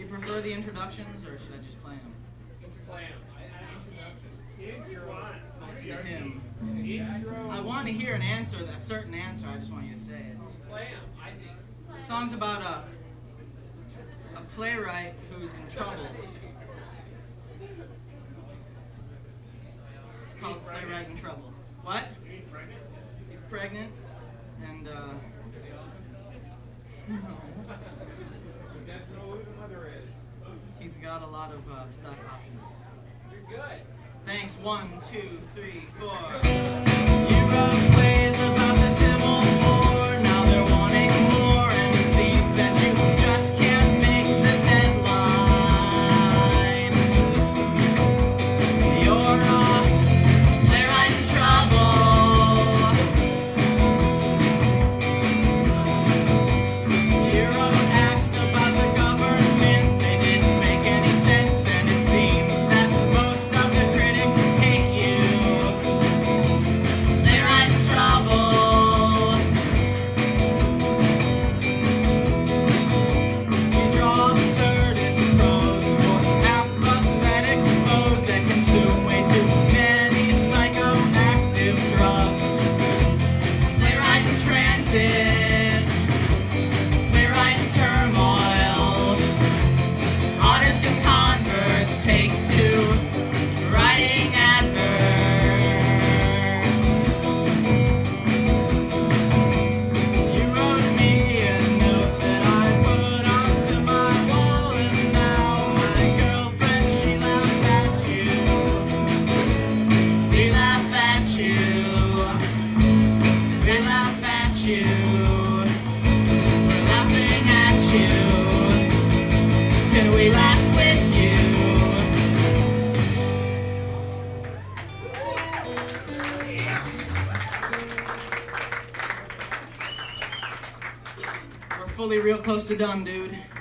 prefer the introductions, or should I just play them? Play them. Listen to him. I want to hear an answer, a certain answer. I just want you to say it. Play them, I think. The song's about a playwright who's in trouble. It's called Playwright in Trouble. What? He's pregnant, and he's got a lot of stock options. You're good. Thanks. 1, 2, 3, 4. You wrote plays about the Civil War. Now they're wanting more, and it seems that you just can't make the deadline. You're a playwright in trouble. You wrote acts about the government. They didn't make any sense, and it seems that most of the critics hate you. Playwright in trouble. You draw absurdist prose for apathetic foes that consume way too many psychoactive drugs. Playwright in transit. Playwright in turmoil. Artist and convert takes to writing adverts. You wrote me a note that I put onto my wall, and now my girlfriend, she laughs at you. They laugh at you. They laugh at you. We're laughing at you. Can we laugh with you? We're fully real close to done, dude.